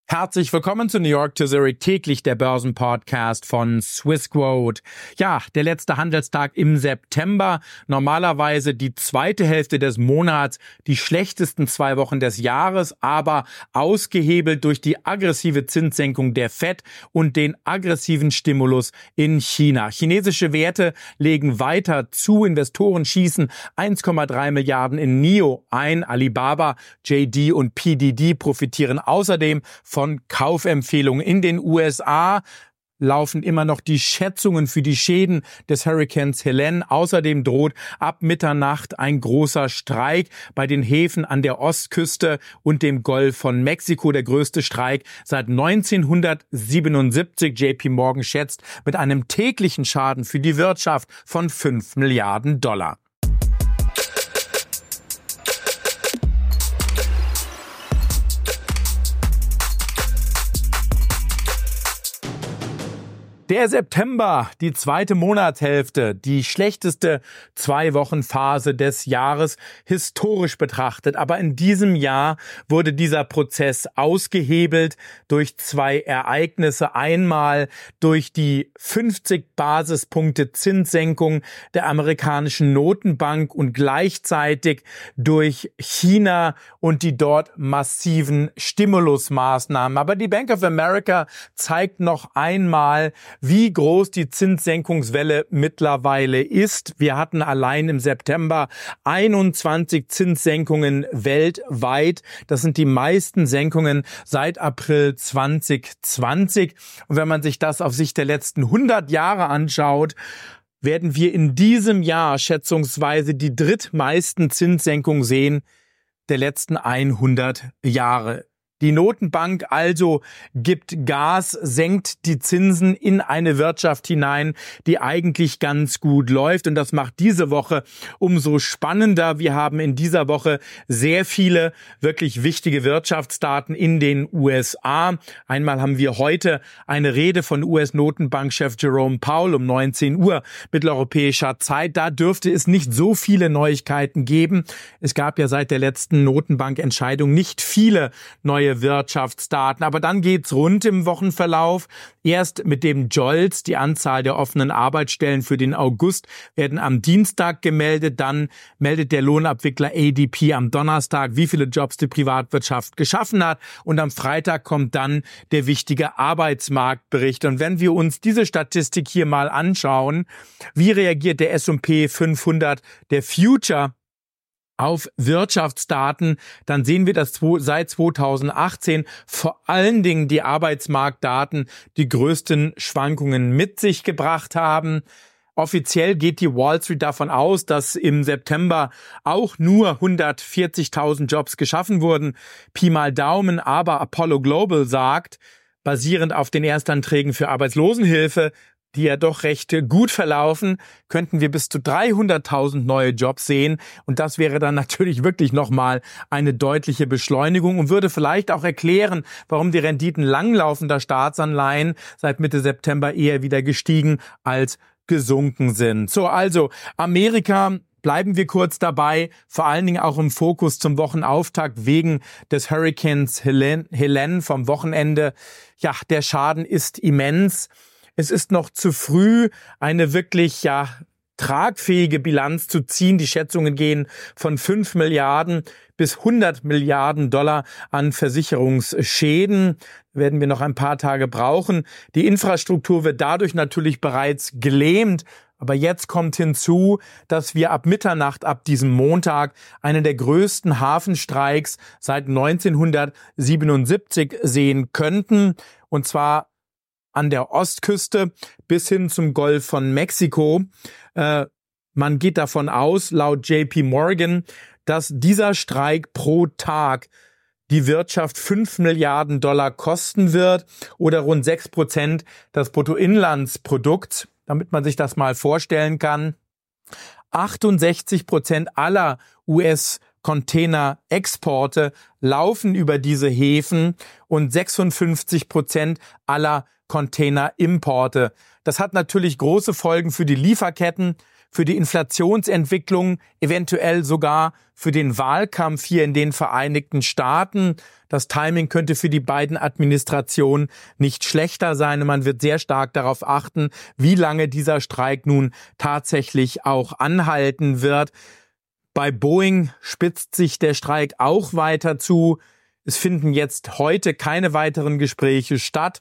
Herzlich willkommen zu New York to Zurich, täglich der Börsenpodcast von Swissquote. Ja, der letzte Handelstag im September, normalerweise die zweite Hälfte des Monats, die schlechtesten 2 Wochen des Jahres, aber ausgehebelt durch die aggressive Zinssenkung der Fed und den aggressiven Stimulus in China. Chinesische Werte legen weiter zu, Investoren schießen 1,3 Milliarden in NIO ein, Alibaba, JD und PDD profitieren außerdem von Kaufempfehlungen. In den USA laufen immer noch die Schätzungen für die Schäden des Hurrikans Helene. Außerdem droht ab Mitternacht ein großer Streik bei den Häfen an der Ostküste und dem Golf von Mexiko. Der größte Streik seit 1977. JP Morgan schätzt mit einem täglichen Schaden für die Wirtschaft von 5 Milliarden Dollar. Der September, die zweite Monatshälfte, die schlechteste 2-Wochen-Phase des Jahres, historisch betrachtet. Aber in diesem Jahr wurde dieser Prozess ausgehebelt durch 2 Ereignisse. Einmal durch die 50 Basispunkte Zinssenkung der amerikanischen Notenbank und gleichzeitig durch China und die dort massiven Stimulusmaßnahmen. Aber die Bank of America zeigt noch einmal, wie groß die Zinssenkungswelle mittlerweile ist. Wir hatten allein im September 21 Zinssenkungen weltweit. Das sind die meisten Senkungen seit April 2020. Und wenn man sich das auf Sicht der letzten 100 Jahre anschaut, werden wir in diesem Jahr schätzungsweise die drittmeisten Zinssenkungen sehen der letzten 100 Jahre. Die Notenbank also gibt Gas, senkt die Zinsen in eine Wirtschaft hinein, die eigentlich ganz gut läuft. Und das macht diese Woche umso spannender. Wir haben in dieser Woche sehr viele wirklich wichtige Wirtschaftsdaten in den USA. Einmal haben wir heute eine Rede von US-Notenbankchef Jerome Powell um 19 Uhr mitteleuropäischer Zeit. Da dürfte es nicht so viele Neuigkeiten geben. Es gab ja seit der letzten Notenbankentscheidung nicht viele neue Wirtschaftsdaten. Aber dann geht's rund im Wochenverlauf. Erst mit dem JOLTS, die Anzahl der offenen Arbeitsstellen für den August, werden am Dienstag gemeldet. Dann meldet der Lohnabwickler ADP am Donnerstag, wie viele Jobs die Privatwirtschaft geschaffen hat. Und am Freitag kommt dann der wichtige Arbeitsmarktbericht. Und wenn wir uns diese Statistik hier mal anschauen, wie reagiert der S&P 500, der Future, auf Wirtschaftsdaten, dann sehen wir, dass seit 2018 vor allen Dingen die Arbeitsmarktdaten die größten Schwankungen mit sich gebracht haben. Offiziell geht die Wall Street davon aus, dass im September auch nur 140.000 Jobs geschaffen wurden. Pi mal Daumen, aber Apollo Global sagt, basierend auf den Erstanträgen für Arbeitslosenhilfe, die ja doch recht gut verlaufen, könnten wir bis zu 300.000 neue Jobs sehen. Und das wäre dann natürlich wirklich nochmal eine deutliche Beschleunigung und würde vielleicht auch erklären, warum die Renditen langlaufender Staatsanleihen seit Mitte September eher wieder gestiegen als gesunken sind. So, also Amerika, bleiben wir kurz dabei, vor allen Dingen auch im Fokus zum Wochenauftakt wegen des Hurrikans Helene vom Wochenende. Ja, der Schaden ist immens. Es ist noch zu früh, eine wirklich tragfähige Bilanz zu ziehen. Die Schätzungen gehen von 5 Milliarden bis 100 Milliarden Dollar an Versicherungsschäden. Werden wir noch ein paar Tage brauchen. Die Infrastruktur wird dadurch natürlich bereits gelähmt. Aber jetzt kommt hinzu, dass wir ab Mitternacht, ab diesem Montag, einen der größten Hafenstreiks seit 1977 sehen könnten. Und zwar an der Ostküste bis hin zum Golf von Mexiko. Man geht davon aus, laut JP Morgan, dass dieser Streik pro Tag die Wirtschaft 5 Milliarden Dollar kosten wird oder rund 6% des Bruttoinlandsprodukts, damit man sich das mal vorstellen kann. 68% aller US-Container-Exporte laufen über diese Häfen und 56% aller Containerimporte. Das hat natürlich große Folgen für die Lieferketten, für die Inflationsentwicklung, eventuell sogar für den Wahlkampf hier in den Vereinigten Staaten. Das Timing könnte für die beiden Administrationen nicht schlechter sein und man wird sehr stark darauf achten, wie lange dieser Streik nun tatsächlich auch anhalten wird. Bei Boeing spitzt sich der Streik auch weiter zu. Es finden jetzt heute keine weiteren Gespräche statt.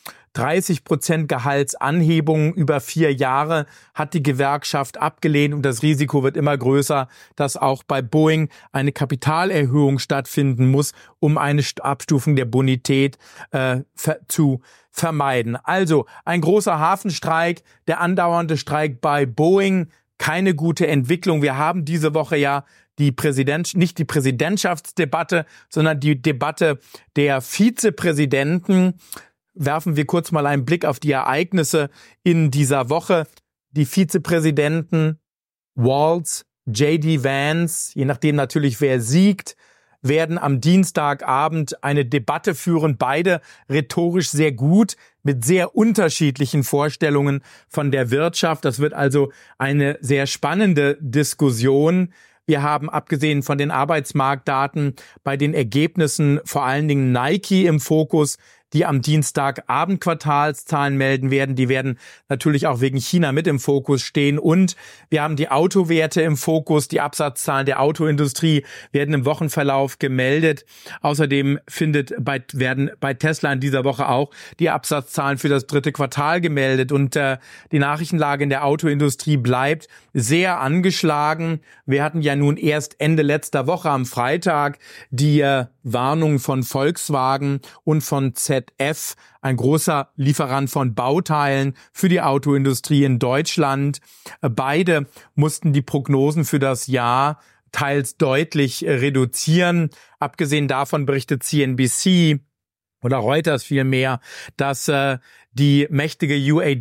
30% Gehaltsanhebung über 4 Jahre hat die Gewerkschaft abgelehnt und das Risiko wird immer größer, dass auch bei Boeing eine Kapitalerhöhung stattfinden muss, um eine Abstufung der Bonität zu vermeiden. Also ein großer Hafenstreik, der andauernde Streik bei Boeing, keine gute Entwicklung. Wir haben diese Woche ja nicht die Präsidentschaftsdebatte, sondern die Debatte der Vizepräsidenten. Werfen wir kurz mal einen Blick auf die Ereignisse in dieser Woche. Die Vizepräsidenten Walz, J.D. Vance, je nachdem natürlich wer siegt, werden am Dienstagabend eine Debatte führen. Beide rhetorisch sehr gut, mit sehr unterschiedlichen Vorstellungen von der Wirtschaft. Das wird also eine sehr spannende Diskussion. Wir haben abgesehen von den Arbeitsmarktdaten bei den Ergebnissen vor allen Dingen Nike im Fokus, die am Dienstagabend Quartalszahlen melden werden. Die werden natürlich auch wegen China mit im Fokus stehen. Und wir haben die Autowerte im Fokus. Die Absatzzahlen der Autoindustrie werden im Wochenverlauf gemeldet. Außerdem werden bei Tesla in dieser Woche auch die Absatzzahlen für das 3. Quartal gemeldet. Und die Nachrichtenlage in der Autoindustrie bleibt sehr angeschlagen. Wir hatten ja nun erst Ende letzter Woche am Freitag die Warnung von Volkswagen und von ZF, ein großer Lieferant von Bauteilen für die Autoindustrie in Deutschland. Beide mussten die Prognosen für das Jahr teils deutlich reduzieren. Abgesehen davon berichtet CNBC oder Reuters vielmehr, dass die mächtige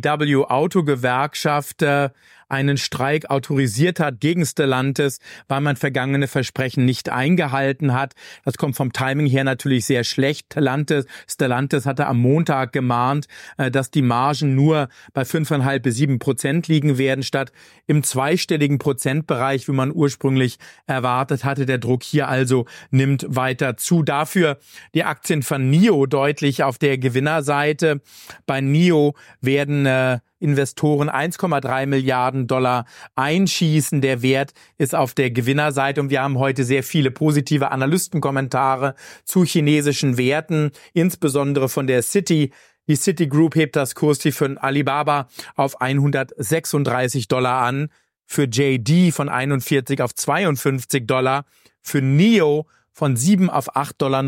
UAW-Autogewerkschaft einen Streik autorisiert hat gegen Stellantis, weil man vergangene Versprechen nicht eingehalten hat. Das kommt vom Timing her natürlich sehr schlecht. Stellantis hatte am Montag gemahnt, dass die Margen nur bei 5,5 bis 7% liegen werden, statt im zweistelligen Prozentbereich, wie man ursprünglich erwartet hatte. Der Druck hier also nimmt weiter zu. Dafür die Aktien von NIO deutlich auf der Gewinnerseite. Bei NIO werden Investoren 1,3 Milliarden Dollar einschießen. Der Wert ist auf der Gewinnerseite und wir haben heute sehr viele positive Analystenkommentare zu chinesischen Werten, insbesondere von der Citi. Die Citigroup hebt das Kursziel für Alibaba auf 136 Dollar an, für JD von 41 auf 52 Dollar, für NIO von 7 auf 8,90 Dollar.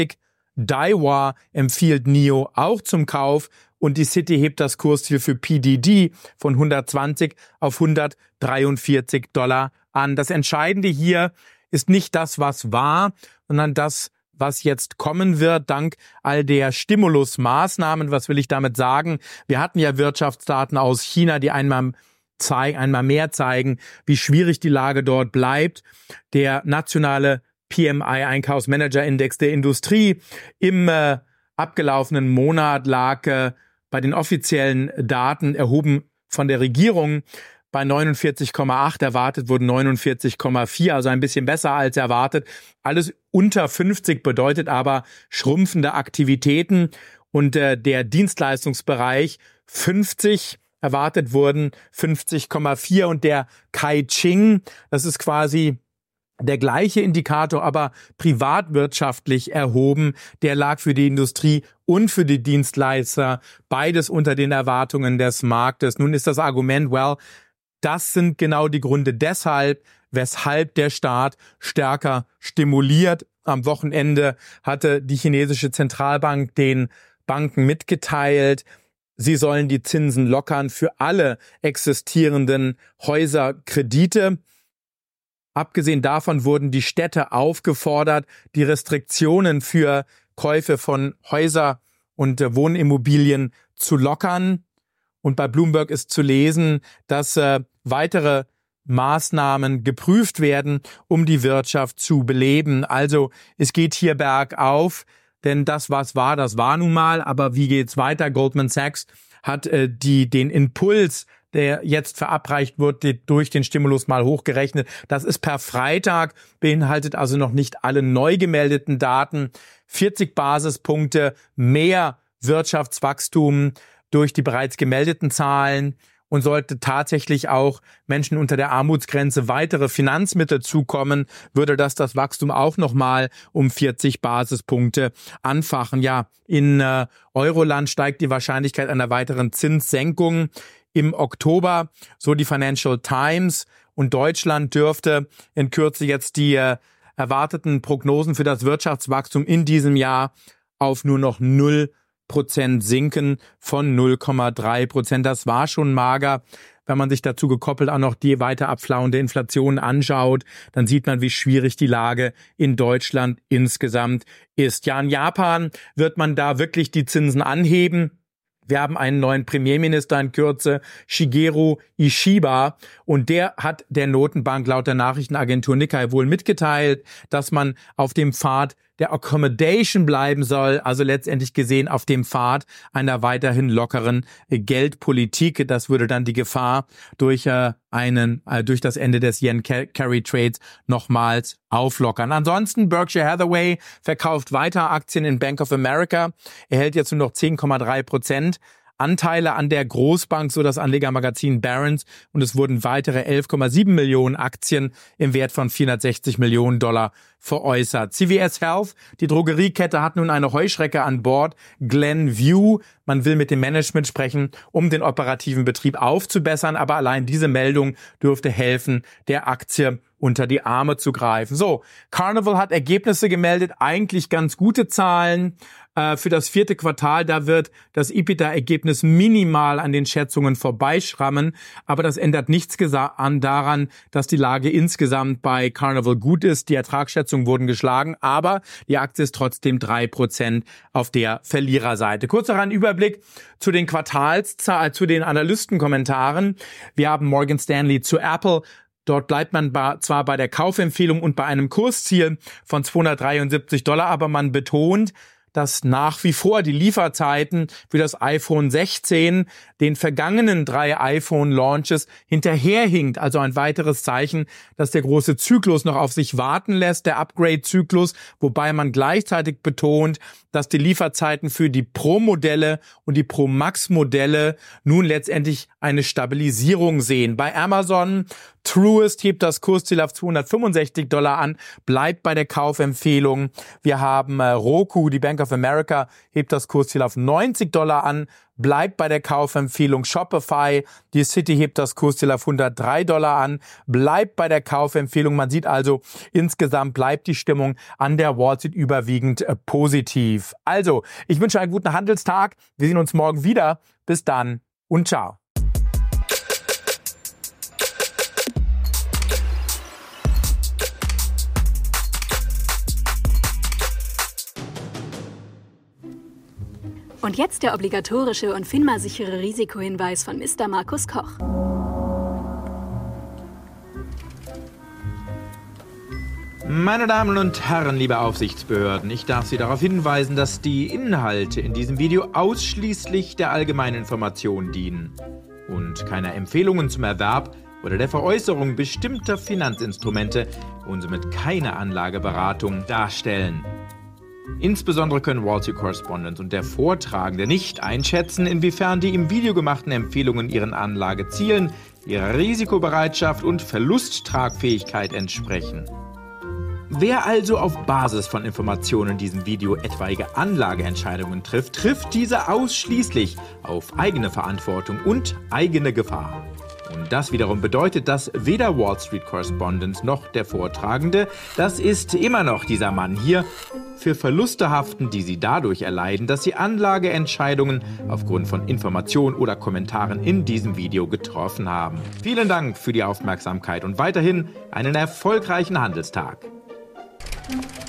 Daiwa empfiehlt NIO auch zum Kauf und die Citi hebt das Kursziel für PDD von 120 auf 143 Dollar an. Das Entscheidende hier ist nicht das, was war, sondern das, was jetzt kommen wird, dank all der Stimulusmaßnahmen. Was will ich damit sagen? Wir hatten ja Wirtschaftsdaten aus China, die einmal mehr zeigen, wie schwierig die Lage dort bleibt. Der nationale PMI Einkaufsmanager-Index der Industrie im abgelaufenen Monat lag bei den offiziellen Daten erhoben von der Regierung bei 49,8, erwartet wurden 49,4, also ein bisschen besser als erwartet. Alles unter 50 bedeutet aber schrumpfende Aktivitäten und der Dienstleistungsbereich 50, erwartet wurden 50,4 und der Caixin, das ist quasi der gleiche Indikator, aber privatwirtschaftlich erhoben, der lag für die Industrie und für die Dienstleister beides unter den Erwartungen des Marktes. Nun ist das Argument, das sind genau die Gründe weshalb der Staat stärker stimuliert. Am Wochenende hatte die chinesische Zentralbank den Banken mitgeteilt, sie sollen die Zinsen lockern für alle existierenden Häuserkredite. Abgesehen davon wurden die Städte aufgefordert, die Restriktionen für Käufe von Häuser- und Wohnimmobilien zu lockern. Und bei Bloomberg ist zu lesen, dass weitere Maßnahmen geprüft werden, um die Wirtschaft zu beleben. Also es geht hier bergauf, denn das, was war, das war nun mal. Aber wie geht's weiter? Goldman Sachs hat den Impuls der jetzt verabreicht wird, durch den Stimulus mal hochgerechnet. Das ist per Freitag, beinhaltet also noch nicht alle neu gemeldeten Daten. 40 Basispunkte mehr Wirtschaftswachstum durch die bereits gemeldeten Zahlen. Und sollte tatsächlich auch Menschen unter der Armutsgrenze weitere Finanzmittel zukommen, würde das Wachstum auch nochmal um 40 Basispunkte anfachen. Ja, in Euroland steigt die Wahrscheinlichkeit einer weiteren Zinssenkung im Oktober, so die Financial Times. Und Deutschland dürfte in Kürze jetzt die erwarteten Prognosen für das Wirtschaftswachstum in diesem Jahr auf nur noch 0% sinken von 0,3%. Das war schon mager. Wenn man sich dazu gekoppelt auch noch die weiter abflauende Inflation anschaut, dann sieht man, wie schwierig die Lage in Deutschland insgesamt ist. Ja, in Japan wird man da wirklich die Zinsen anheben. Wir haben einen neuen Premierminister in Kürze, Shigeru Ishiba, und der hat der Notenbank laut der Nachrichtenagentur Nikkei wohl mitgeteilt, dass man auf dem Pfad der Accommodation bleiben soll, also letztendlich gesehen auf dem Pfad einer weiterhin lockeren Geldpolitik. Das würde dann die Gefahr durch das Ende des Yen-Carry-Trades nochmals auflockern. Ansonsten Berkshire Hathaway verkauft weiter Aktien in Bank of America, erhält jetzt nur noch 10,3% Anteile an der Großbank, so das Anlegermagazin Barron's, und es wurden weitere 11,7 Millionen Aktien im Wert von $460 Millionen veräußert. CVS Health, die Drogeriekette, hat nun eine Heuschrecke an Bord, Glenview. Man will mit dem Management sprechen, um den operativen Betrieb aufzubessern, aber allein diese Meldung dürfte helfen, der Aktie unter die Arme zu greifen. So, Carnival hat Ergebnisse gemeldet, eigentlich ganz gute Zahlen. Für das 4. Quartal, da wird das EBITDA-Ergebnis minimal an den Schätzungen vorbeischrammen, aber das ändert nichts daran, dass die Lage insgesamt bei Carnival gut ist. Die Ertragsschätzungen wurden geschlagen, aber die Aktie ist trotzdem 3% auf der Verliererseite. Kurz noch ein Überblick zu den zu den Analystenkommentaren. Wir haben Morgan Stanley zu Apple. Dort bleibt man zwar bei der Kaufempfehlung und bei einem Kursziel von $273, aber man betont, dass nach wie vor die Lieferzeiten für das iPhone 16 den vergangenen 3 iPhone-Launches hinterherhinkt. Also ein weiteres Zeichen, dass der große Zyklus noch auf sich warten lässt, der Upgrade-Zyklus, wobei man gleichzeitig betont, dass die Lieferzeiten für die Pro-Modelle und die Pro-Max-Modelle nun letztendlich eine Stabilisierung sehen. Bei Amazon, Truist hebt das Kursziel auf $265 an, bleibt bei der Kaufempfehlung. Wir haben Roku, die Bank of America, hebt das Kursziel auf $90 an, bleibt bei der Kaufempfehlung. Shopify, die Citi, hebt das Kursziel auf $103 an, bleibt bei der Kaufempfehlung. Man sieht also, insgesamt bleibt die Stimmung an der Wall Street überwiegend positiv. Also, ich wünsche einen guten Handelstag. Wir sehen uns morgen wieder. Bis dann und ciao. Und jetzt der obligatorische und FINMA-sichere Risikohinweis von Mr. Markus Koch. Meine Damen und Herren, liebe Aufsichtsbehörden, ich darf Sie darauf hinweisen, dass die Inhalte in diesem Video ausschließlich der allgemeinen Information dienen und keine Empfehlungen zum Erwerb oder der Veräußerung bestimmter Finanzinstrumente und somit keine Anlageberatung darstellen. Insbesondere können Wall Street Correspondent und der Vortragende nicht einschätzen, inwiefern die im Video gemachten Empfehlungen ihren Anlagezielen, ihrer Risikobereitschaft und Verlusttragfähigkeit entsprechen. Wer also auf Basis von Informationen in diesem Video etwaige Anlageentscheidungen trifft, trifft diese ausschließlich auf eigene Verantwortung und eigene Gefahr. Und das wiederum bedeutet, dass weder Wall Street Correspondent noch der Vortragende, das ist immer noch dieser Mann hier, für Verluste haften, die sie dadurch erleiden, dass sie Anlageentscheidungen aufgrund von Informationen oder Kommentaren in diesem Video getroffen haben. Vielen Dank für die Aufmerksamkeit und weiterhin einen erfolgreichen Handelstag.